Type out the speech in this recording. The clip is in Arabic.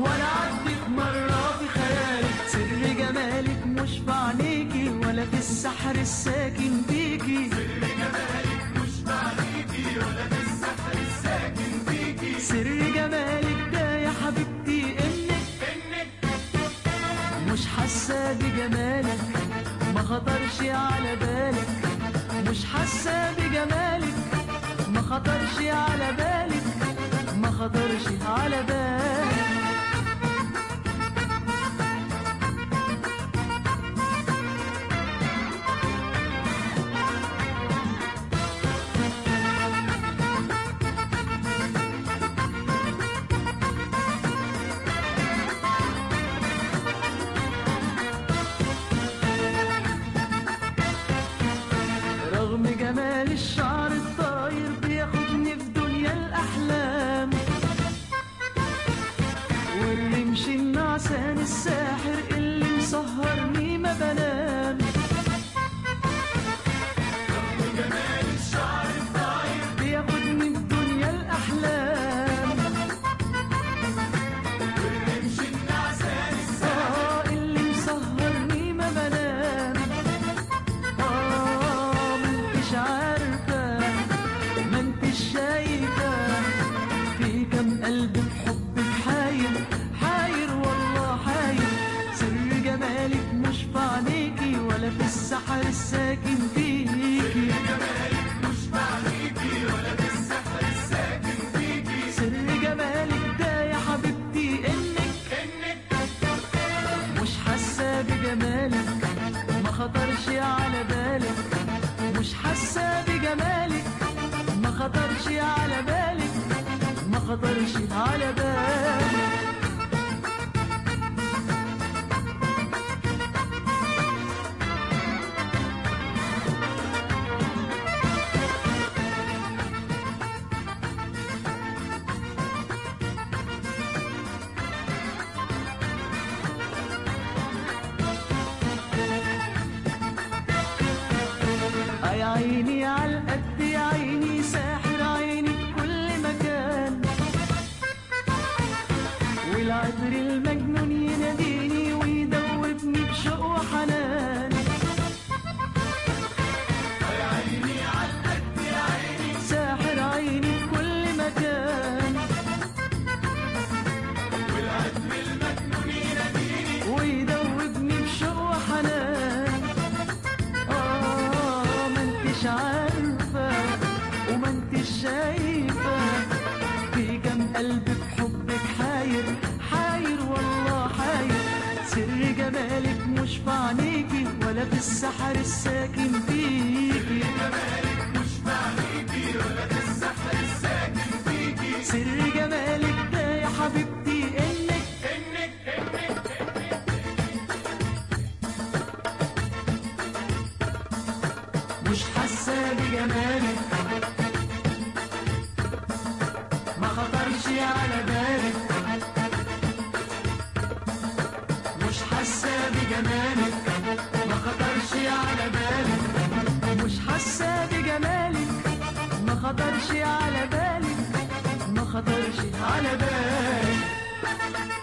ولا عدت مرة في خيالك. سر جمالك مش في عينيكي ولا في السحر الساكن فيكي. سر جمالك مش في عينيكي ولا في السحر الساكن فيكي. سر جمالك ده يا حبيبتي انك مش حاسة بجمالك، ما خطرش على بالك. مش حاسة بجمالك، ما خطرش على بالك، ما خطرش على بالك. رغم جمال الشعر الطاير بياخدني في دنيا الأحلام، والرمش النعسان الساحر اللي مسهرني ما بنام. رغم جمال الشعر الطاير بياخدني في دنيا الأحلام، والرمش النعسان الساحر اللي مسهرني ما بنام. منتش عارفة، منتش شايفة في كم قلب بحبك حاير، حاير والله حاير. سر جمالك مش في عينيكي ولا في السحر الساكن فيكي. جمالك مش في عينيكي ولا في السحر الساكن فيكي. سر جمالك ده يا حبيبتي انك مش حاسة بجمالك، ما خطرش على بالك. مش حاسة بجمالك، ما خطرش على بالك، ما خطرش على بالك. يا عيني عالقد يا عيني، ساحر عيني في كل مكان، والعطر المجنون يناديني ويدوبني بشوق وحنان. يا عيني عالقد يا عيني، ساحر عيني في كل مكان، والعطر المجنون يناديني ويدوبني بشوق وحنان. مش عارفة وما انتش شايفة في كم قلب بحبك حاير، حاير والله حاير. سر جمالك مش في عينيكي ولا في السحر الساكن فيكي. جمالك مش في عينيكي ولا في السحر الساكن فيكي. سر جمالك ده يا حبيبتي انك مش حاسة بجمالك، ما خطرش على بالك. مش حاسة بجمالك، ما خطرش على بالك. مش حاسة بجمالك، ما خطرش على بالك، ما خطرش على بالك.